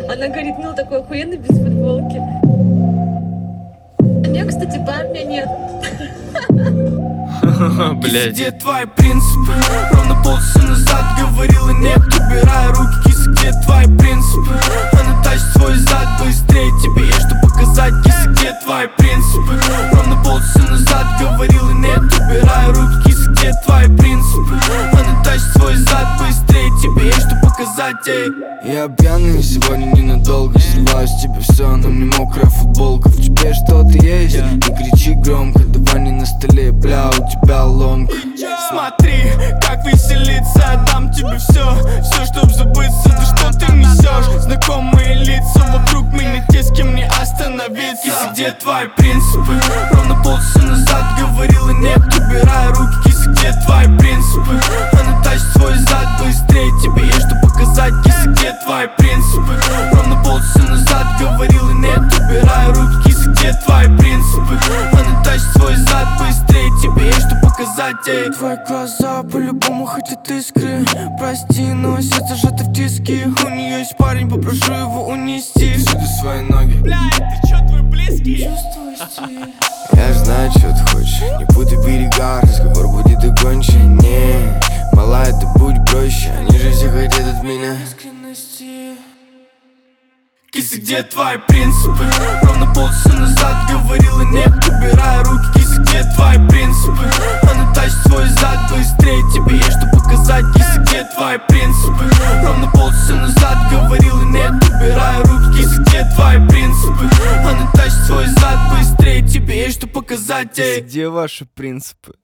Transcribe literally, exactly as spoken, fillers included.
Она говорит, ну такой охуенный без футболки. У нее, кстати, парня нет. Блядь. Где твои принципы? Ровно полчаса назад говорила нет, убирай руки, киса, где твои принципы? Она тащит свой зад быстрее, тебе есть что показать, киса, где твои принципы? Ровно полчаса назад говорила нет, убирай руки, киса, где твои принципы? Она тащит свой зад быстрее, тебе есть что показать, эй. Я пьяный, сегодня ненадолго, срываю с тебя все, на мне мокрая футболка. В тебе что-то есть, не кричи громко, давай не на столе, бля, у тебя ломка. Смотри, как веселиться, отдам тебе все, все, чтоб забыться, да что ты несешь? Знакомые лица вокруг меня, те, с кем не остановиться. Киса, где твои принципы? Ровно полчаса назад говорила нет, убирай руки, киса, где твои принципы? Она тащит свой зад быстрее, тебе есть что показать, киса, где твои принципы? Ровно полчаса назад говорила нет, убирай руки, киса, где твои принципы? Она тащит свой зад быстрее, тебе есть что показать, эй. Твои глаза по-любому хотят искры, прости, но сердце сжато в тиски. У нее есть парень, попрошу его унести всюду свои ноги. Бля, это чё, твой близкий? Чувствую стиль. Я ж знаю, что ты хочешь, не путай берега, разговор будет окончен. Не, малая, ты будь проще, они же все хотят от меня искренности. Киса, где твои принципы? Ровно полчаса назад говорила нет, убирай руки, киса, где твои принципы? Она тащит свой зад быстрее, тебе есть что показать, киса, где твои принципы? Ровно полчаса назад говорила нет, убирай руки, киса, где твои принципы? Она тащит свой зад быстрее, тебе есть что показать, эй. Где ваши принципы?